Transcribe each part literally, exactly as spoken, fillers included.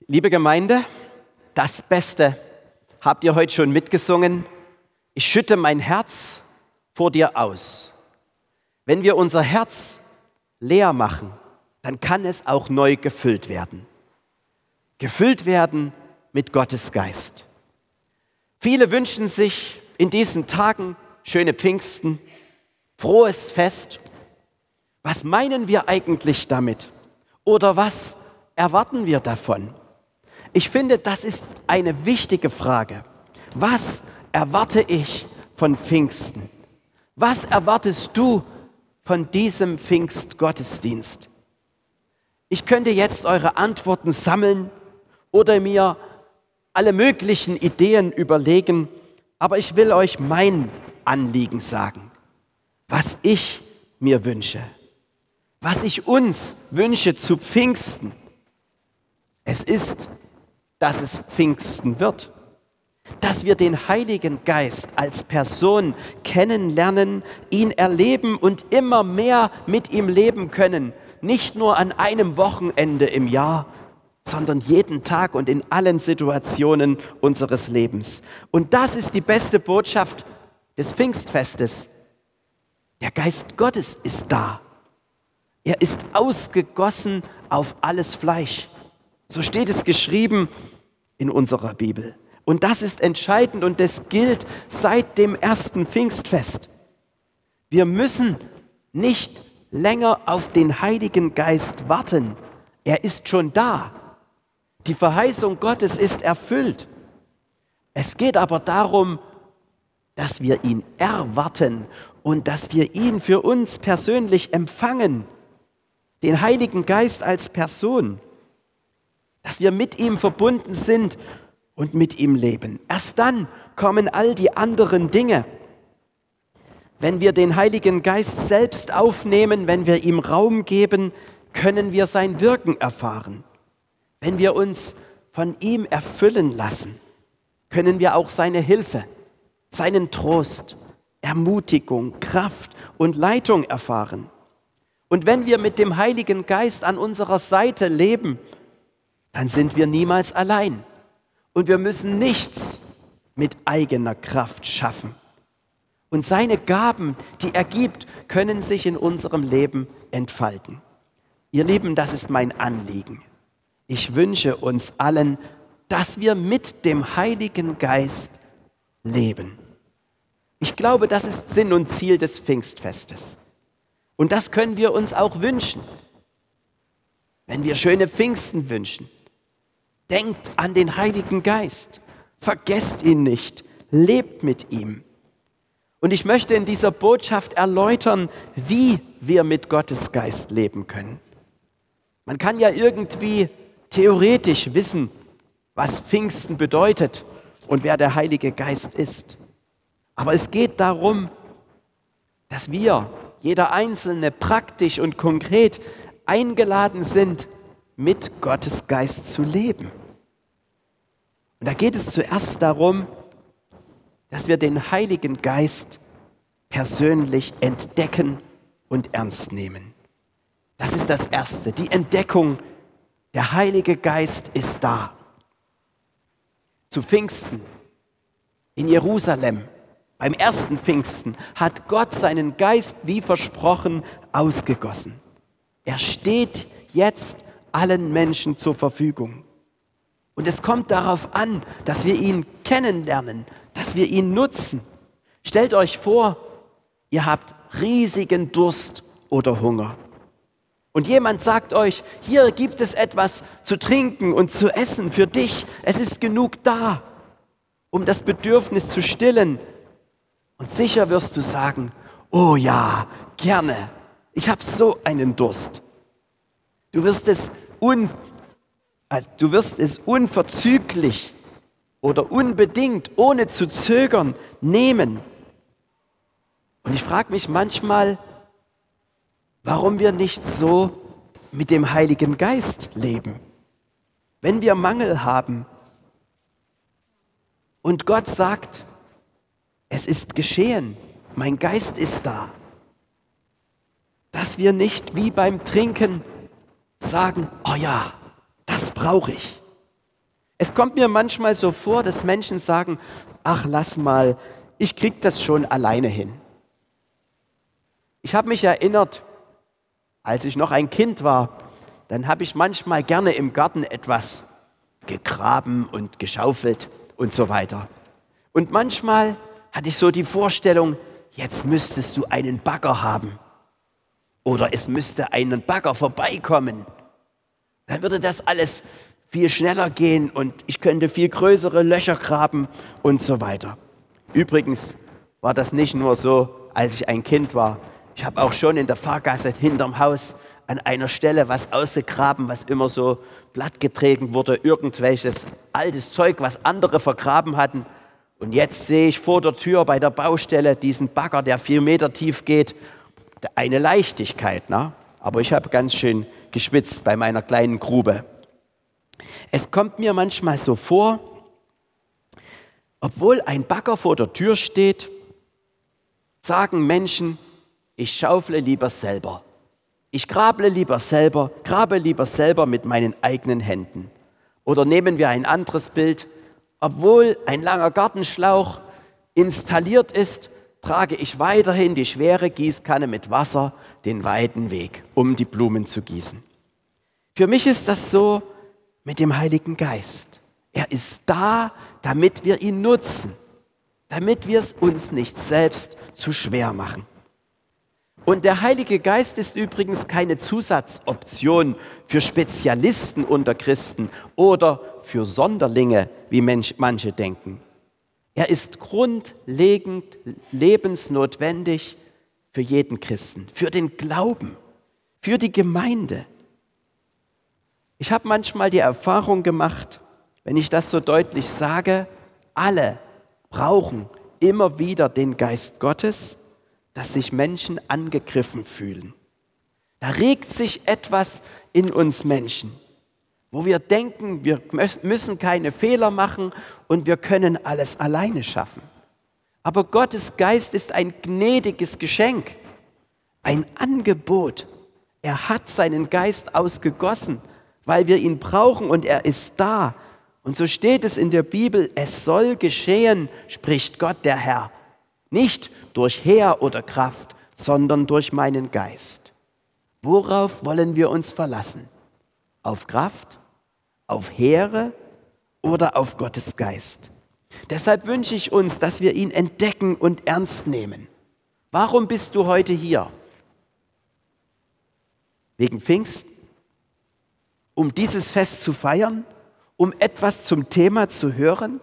Liebe Gemeinde, das Beste habt ihr heute schon mitgesungen. Ich schütte mein Herz vor dir aus. Wenn wir unser Herz leer machen, dann kann es auch neu gefüllt werden. Gefüllt werden mit Gottes Geist. Viele wünschen sich in diesen Tagen schöne Pfingsten, frohes Fest. Was meinen wir eigentlich damit? Oder was erwarten wir davon? Ich finde, das ist eine wichtige Frage. Was erwarte ich von Pfingsten? Was erwartest du von diesem Pfingstgottesdienst? Ich könnte jetzt eure Antworten sammeln oder mir alle möglichen Ideen überlegen, aber ich will euch mein Anliegen sagen, was ich mir wünsche, was ich uns wünsche zu Pfingsten. Es ist, dass es Pfingsten wird, dass wir den Heiligen Geist als Person kennenlernen, ihn erleben und immer mehr mit ihm leben können, nicht nur an einem Wochenende im Jahr, sondern jeden Tag und in allen Situationen unseres Lebens. Und das ist die beste Botschaft des Pfingstfestes. Der Geist Gottes ist da. Er ist ausgegossen auf alles Fleisch. So steht es geschrieben in unserer Bibel. Und das ist entscheidend und das gilt seit dem ersten Pfingstfest. Wir müssen nicht länger auf den Heiligen Geist warten. Er ist schon da. Die Verheißung Gottes ist erfüllt. Es geht aber darum, dass wir ihn erwarten und dass wir ihn für uns persönlich empfangen. Den Heiligen Geist als Person. Dass wir mit ihm verbunden sind und mit ihm leben. Erst dann kommen all die anderen Dinge. Wenn wir den Heiligen Geist selbst aufnehmen, wenn wir ihm Raum geben, können wir sein Wirken erfahren. Wenn wir uns von ihm erfüllen lassen, können wir auch seine Hilfe, seinen Trost, Ermutigung, Kraft und Leitung erfahren. Und wenn wir mit dem Heiligen Geist an unserer Seite leben, dann sind wir niemals allein. Und wir müssen nichts mit eigener Kraft schaffen. Und seine Gaben, die er gibt, können sich in unserem Leben entfalten. Ihr Lieben, das ist mein Anliegen. Ich wünsche uns allen, dass wir mit dem Heiligen Geist leben. Ich glaube, das ist Sinn und Ziel des Pfingstfestes. Und das können wir uns auch wünschen. Wenn wir schöne Pfingsten wünschen, denkt an den Heiligen Geist. Vergesst ihn nicht. Lebt mit ihm. Und ich möchte in dieser Botschaft erläutern, wie wir mit Gottes Geist leben können. Man kann ja irgendwie theoretisch wissen, was Pfingsten bedeutet und wer der Heilige Geist ist. Aber es geht darum, dass wir, jeder Einzelne, praktisch und konkret eingeladen sind, mit Gottes Geist zu leben. Und da geht es zuerst darum, dass wir den Heiligen Geist persönlich entdecken und ernst nehmen. Das ist das Erste, die Entdeckung. Der Heilige Geist ist da. Zu Pfingsten in Jerusalem, beim ersten Pfingsten, hat Gott seinen Geist wie versprochen ausgegossen. Er steht jetzt allen Menschen zur Verfügung. Und es kommt darauf an, dass wir ihn kennenlernen, dass wir ihn nutzen. Stellt euch vor, ihr habt riesigen Durst oder Hunger. Und jemand sagt euch, hier gibt es etwas zu trinken und zu essen für dich. Es ist genug da, um das Bedürfnis zu stillen. Und sicher wirst du sagen, oh ja, gerne, ich habe so einen Durst. Du wirst es, un, also du wirst es unverzüglich oder unbedingt, ohne zu zögern, nehmen. Und ich frage mich manchmal, warum wir nicht so mit dem Heiligen Geist leben. Wenn wir Mangel haben und Gott sagt, es ist geschehen, mein Geist ist da, dass wir nicht wie beim Trinken sagen, oh ja, das brauche ich. Es kommt mir manchmal so vor, dass Menschen sagen, ach lass mal, ich krieg das schon alleine hin. Ich habe mich erinnert, als ich noch ein Kind war, dann habe ich manchmal gerne im Garten etwas gegraben und geschaufelt und so weiter. Und manchmal hatte ich so die Vorstellung, jetzt müsstest du einen Bagger haben oder es müsste ein Bagger vorbeikommen. Dann würde das alles viel schneller gehen und ich könnte viel größere Löcher graben und so weiter. Übrigens war das nicht nur so, als ich ein Kind war. Ich habe auch schon in der Fahrgasse hinterm Haus an einer Stelle was ausgegraben, was immer so plattgetreten wurde, irgendwelches altes Zeug, was andere vergraben hatten. Und jetzt sehe ich vor der Tür bei der Baustelle diesen Bagger, der vier Meter tief geht. Eine Leichtigkeit, ne? Aber ich habe ganz schön geschwitzt bei meiner kleinen Grube. Es kommt mir manchmal so vor, obwohl ein Bagger vor der Tür steht, sagen Menschen, ich schaufle lieber selber. Ich grable lieber selber, grabe lieber selber mit meinen eigenen Händen. Oder nehmen wir ein anderes Bild, obwohl ein langer Gartenschlauch installiert ist, trage ich weiterhin die schwere Gießkanne mit Wasser den weiten Weg, um die Blumen zu gießen. Für mich ist das so mit dem Heiligen Geist. Er ist da, damit wir ihn nutzen, damit wir es uns nicht selbst zu schwer machen. Und der Heilige Geist ist übrigens keine Zusatzoption für Spezialisten unter Christen oder für Sonderlinge, wie manche denken. Er ist grundlegend lebensnotwendig für jeden Christen, für den Glauben, für die Gemeinde. Ich habe manchmal die Erfahrung gemacht, wenn ich das so deutlich sage, alle brauchen immer wieder den Geist Gottes, dass sich Menschen angegriffen fühlen. Da regt sich etwas in uns Menschen, wo wir denken, wir müssen keine Fehler machen und wir können alles alleine schaffen. Aber Gottes Geist ist ein gnädiges Geschenk, ein Angebot. Er hat seinen Geist ausgegossen, weil wir ihn brauchen und er ist da. Und so steht es in der Bibel, es soll geschehen, spricht Gott der Herr. Nicht durch Heer oder Kraft, sondern durch meinen Geist. Worauf wollen wir uns verlassen? Auf Kraft, auf Heere oder auf Gottes Geist? Deshalb wünsche ich uns, dass wir ihn entdecken und ernst nehmen. Warum bist du heute hier? Wegen Pfingsten? Um dieses Fest zu feiern? Um etwas zum Thema zu hören?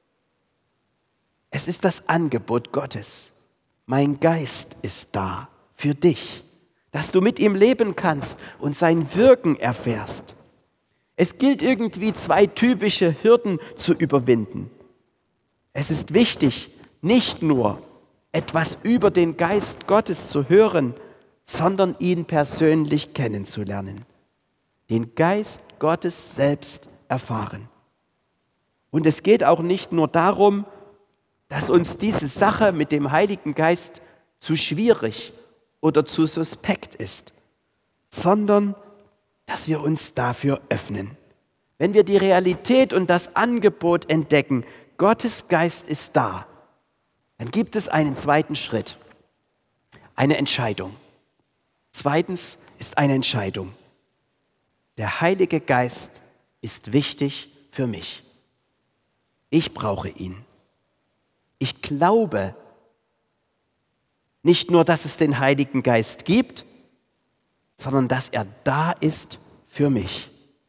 Es ist das Angebot Gottes. Mein Geist ist da für dich, dass du mit ihm leben kannst und sein Wirken erfährst. Es gilt irgendwie zwei typische Hürden zu überwinden. Es ist wichtig, nicht nur etwas über den Geist Gottes zu hören, sondern ihn persönlich kennenzulernen. Den Geist Gottes selbst erfahren. Und es geht auch nicht nur darum, dass uns diese Sache mit dem Heiligen Geist zu schwierig oder zu suspekt ist, sondern dass wir uns dafür öffnen. Wenn wir die Realität und das Angebot entdecken, Gottes Geist ist da, dann gibt es einen zweiten Schritt, eine Entscheidung. Zweitens ist eine Entscheidung. Der Heilige Geist ist wichtig für mich. Ich brauche ihn. Ich glaube nicht nur, dass es den Heiligen Geist gibt, sondern dass er da ist für mich.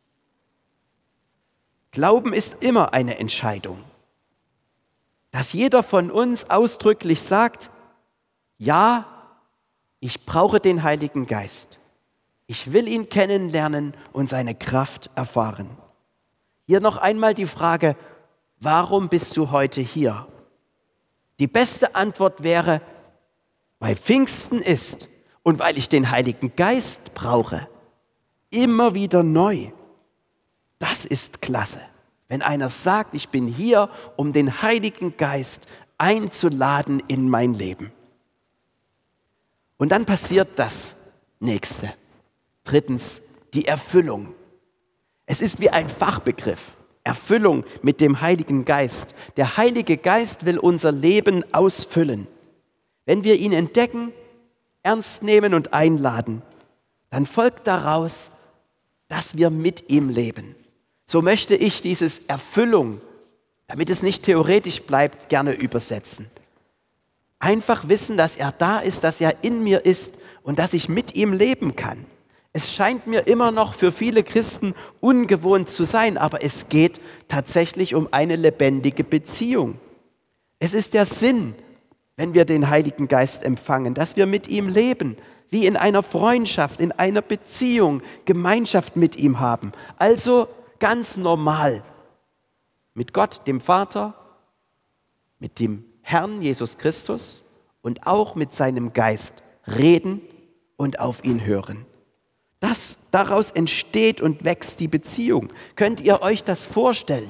Glauben ist immer eine Entscheidung. Dass jeder von uns ausdrücklich sagt, ja, ich brauche den Heiligen Geist. Ich will ihn kennenlernen und seine Kraft erfahren. Hier noch einmal die Frage, warum bist du heute hier? Die beste Antwort wäre, weil Pfingsten ist und weil ich den Heiligen Geist brauche. Immer wieder neu. Das ist klasse. Wenn einer sagt, ich bin hier, um den Heiligen Geist einzuladen in mein Leben. Und dann passiert das Nächste. Drittens, die Erfüllung. Es ist wie ein Fachbegriff. Erfüllung mit dem Heiligen Geist. Der Heilige Geist will unser Leben ausfüllen. Wenn wir ihn entdecken, ernst nehmen und einladen, dann folgt daraus, dass wir mit ihm leben. So möchte ich dieses Erfüllung, damit es nicht theoretisch bleibt, gerne übersetzen. Einfach wissen, dass er da ist, dass er in mir ist und dass ich mit ihm leben kann. Es scheint mir immer noch für viele Christen ungewohnt zu sein, aber es geht tatsächlich um eine lebendige Beziehung. Es ist der Sinn, wenn wir den Heiligen Geist empfangen, dass wir mit ihm leben, wie in einer Freundschaft, in einer Beziehung, Gemeinschaft mit ihm haben. Also ganz normal mit Gott, dem Vater, mit dem Herrn Jesus Christus und auch mit seinem Geist reden und auf ihn hören. Das, daraus entsteht und wächst die Beziehung. Könnt ihr euch das vorstellen?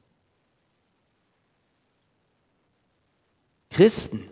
Christen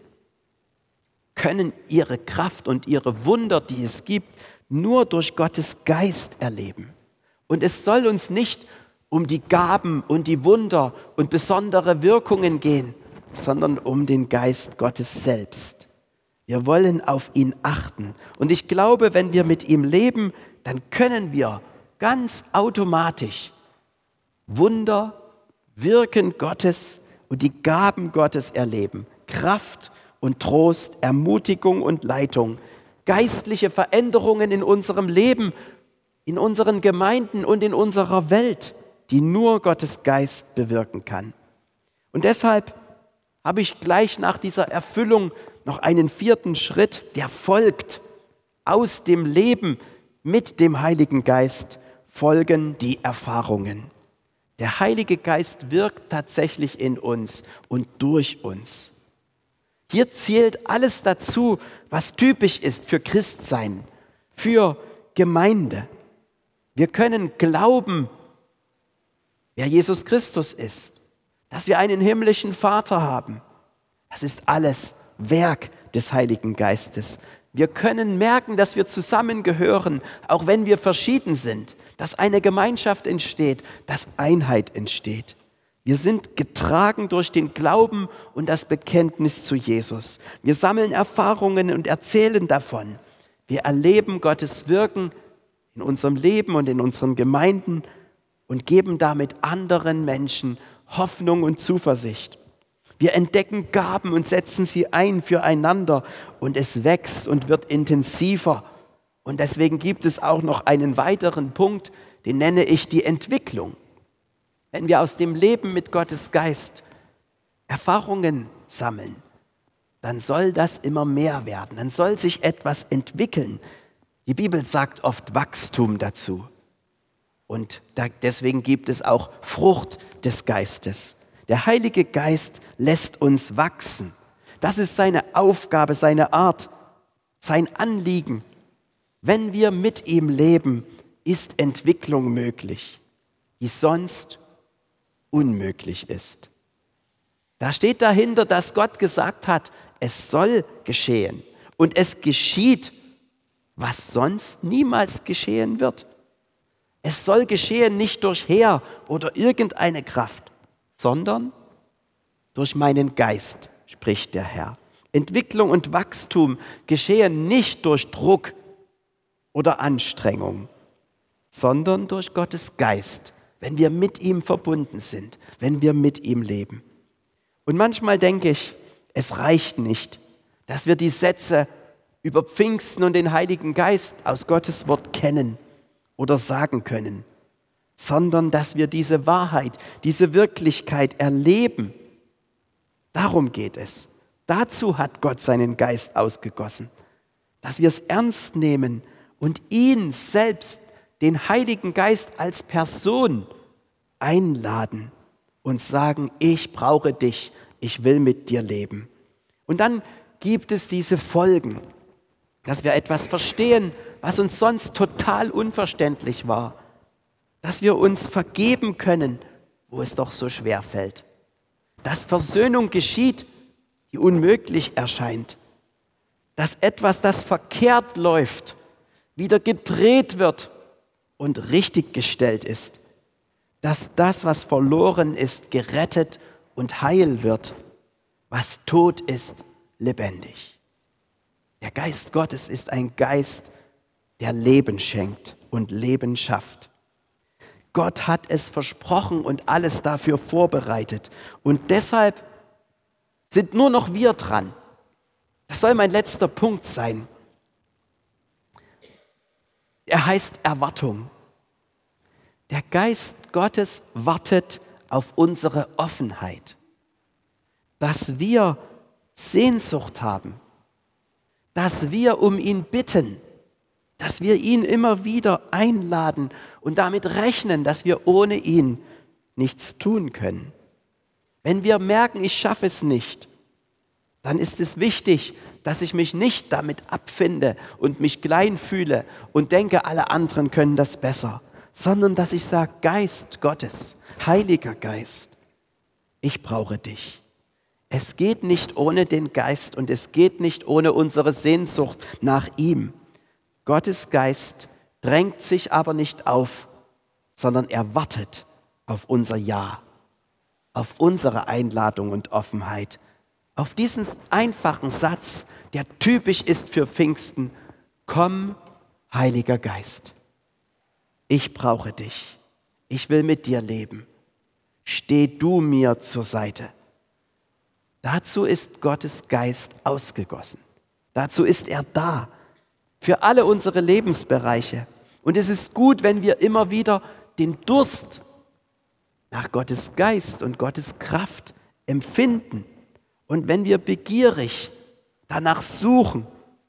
können ihre Kraft und ihre Wunder, die es gibt, nur durch Gottes Geist erleben. Und es soll uns nicht um die Gaben und die Wunder und besondere Wirkungen gehen, sondern um den Geist Gottes selbst. Wir wollen auf ihn achten. Und ich glaube, wenn wir mit ihm leben, dann können wir ganz automatisch Wunder, Wirken Gottes und die Gaben Gottes erleben. Kraft und Trost, Ermutigung und Leitung, geistliche Veränderungen in unserem Leben, in unseren Gemeinden und in unserer Welt, die nur Gottes Geist bewirken kann. Und deshalb habe ich gleich nach dieser Erfüllung noch einen vierten Schritt, der folgt. Aus dem Leben mit dem Heiligen Geist folgen die Erfahrungen. Der Heilige Geist wirkt tatsächlich in uns und durch uns. Hier zählt alles dazu, was typisch ist für Christsein, für Gemeinde. Wir können glauben, wer Jesus Christus ist, dass wir einen himmlischen Vater haben. Das ist alles Werk des Heiligen Geistes. Wir können merken, dass wir zusammengehören, auch wenn wir verschieden sind, dass eine Gemeinschaft entsteht, dass Einheit entsteht. Wir sind getragen durch den Glauben und das Bekenntnis zu Jesus. Wir sammeln Erfahrungen und erzählen davon. Wir erleben Gottes Wirken in unserem Leben und in unseren Gemeinden und geben damit anderen Menschen Hoffnung und Zuversicht. Wir entdecken Gaben und setzen sie ein füreinander und es wächst und wird intensiver. Und deswegen gibt es auch noch einen weiteren Punkt, den nenne ich die Entwicklung. Wenn wir aus dem Leben mit Gottes Geist Erfahrungen sammeln, dann soll das immer mehr werden, dann soll sich etwas entwickeln. Die Bibel sagt oft Wachstum dazu. Und deswegen gibt es auch Frucht des Geistes. Der Heilige Geist lässt uns wachsen. Das ist seine Aufgabe, seine Art, sein Anliegen. Wenn wir mit ihm leben, ist Entwicklung möglich, die sonst unmöglich ist. Da steht dahinter, dass Gott gesagt hat, es soll geschehen. Und es geschieht, was sonst niemals geschehen wird. Es soll geschehen nicht durch Heer oder irgendeine Kraft, sondern durch meinen Geist, spricht der Herr. Entwicklung und Wachstum geschehen nicht durch Druck oder Anstrengung, sondern durch Gottes Geist, wenn wir mit ihm verbunden sind, wenn wir mit ihm leben. Und manchmal denke ich, es reicht nicht, dass wir die Sätze über Pfingsten und den Heiligen Geist aus Gottes Wort kennen oder sagen können, sondern dass wir diese Wahrheit, diese Wirklichkeit erleben. Darum geht es. Dazu hat Gott seinen Geist ausgegossen, dass wir es ernst nehmen und ihn selbst, den Heiligen Geist als Person einladen und sagen, ich brauche dich, ich will mit dir leben. Und dann gibt es diese Folgen, dass wir etwas verstehen, was uns sonst total unverständlich war, dass wir uns vergeben können, wo es doch so schwer fällt, dass Versöhnung geschieht, die unmöglich erscheint, dass etwas, das verkehrt läuft, wieder gedreht wird und richtiggestellt ist, dass das, was verloren ist, gerettet und heil wird, was tot ist, lebendig. Der Geist Gottes ist ein Geist, der Leben schenkt und Leben schafft. Gott hat es versprochen und alles dafür vorbereitet. Und deshalb sind nur noch wir dran. Das soll mein letzter Punkt sein. Er heißt Erwartung. Der Geist Gottes wartet auf unsere Offenheit, dass wir Sehnsucht haben, dass wir um ihn bitten, dass wir ihn immer wieder einladen und damit rechnen, dass wir ohne ihn nichts tun können. Wenn wir merken, ich schaffe es nicht, dann ist es wichtig, dass ich mich nicht damit abfinde und mich klein fühle und denke, alle anderen können das besser, sondern dass ich sage, Geist Gottes, Heiliger Geist, ich brauche dich. Es geht nicht ohne den Geist und es geht nicht ohne unsere Sehnsucht nach ihm. Gottes Geist drängt sich aber nicht auf, sondern er wartet auf unser Ja, auf unsere Einladung und Offenheit, auf diesen einfachen Satz, der typisch ist für Pfingsten: Komm, Heiliger Geist, ich brauche dich, ich will mit dir leben, steh du mir zur Seite. Dazu ist Gottes Geist ausgegossen, dazu ist er da, für alle unsere Lebensbereiche. Und es ist gut, wenn wir immer wieder den Durst nach Gottes Geist und Gottes Kraft empfinden und wenn wir begierig danach suchen,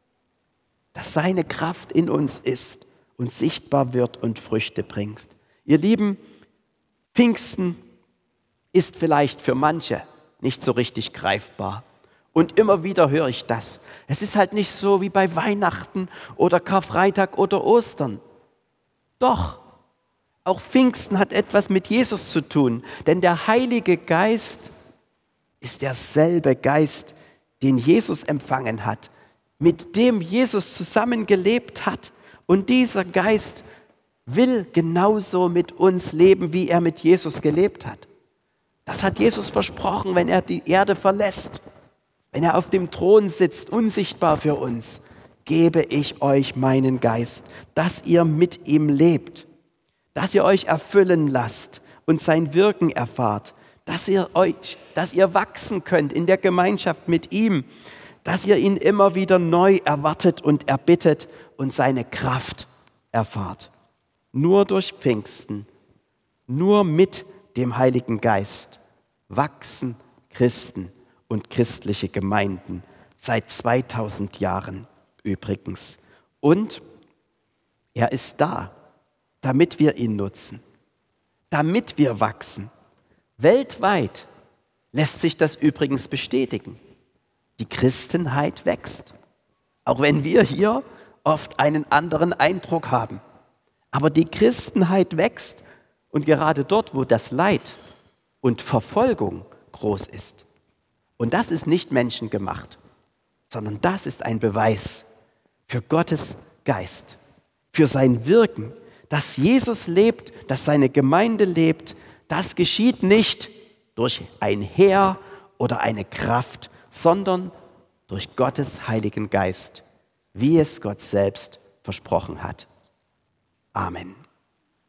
dass seine Kraft in uns ist und sichtbar wird und Früchte bringt. Ihr Lieben, Pfingsten ist vielleicht für manche nicht so richtig greifbar. Und immer wieder höre ich das. Es ist halt nicht so wie bei Weihnachten oder Karfreitag oder Ostern. Doch, auch Pfingsten hat etwas mit Jesus zu tun, denn der Heilige Geist ist derselbe Geist, den Jesus empfangen hat, mit dem Jesus zusammengelebt hat. Und dieser Geist will genauso mit uns leben, wie er mit Jesus gelebt hat. Das hat Jesus versprochen, wenn er die Erde verlässt. Wenn er auf dem Thron sitzt, unsichtbar für uns, gebe ich euch meinen Geist, dass ihr mit ihm lebt, dass ihr euch erfüllen lasst und sein Wirken erfahrt, dass ihr euch, dass ihr wachsen könnt in der Gemeinschaft mit ihm, dass ihr ihn immer wieder neu erwartet und erbittet und seine Kraft erfahrt. Nur durch Pfingsten, nur mit dem Heiligen Geist wachsen Christen und christliche Gemeinden seit zweitausend Jahren übrigens. Und er ist da, damit wir ihn nutzen, damit wir wachsen. Weltweit lässt sich das übrigens bestätigen. Die Christenheit wächst, auch wenn wir hier oft einen anderen Eindruck haben. Aber die Christenheit wächst und gerade dort, wo das Leid und Verfolgung groß ist. Und das ist nicht menschengemacht, sondern das ist ein Beweis für Gottes Geist, für sein Wirken, dass Jesus lebt, dass seine Gemeinde lebt. Das geschieht nicht durch ein Heer oder eine Kraft, sondern durch Gottes Heiligen Geist, wie es Gott selbst versprochen hat. Amen.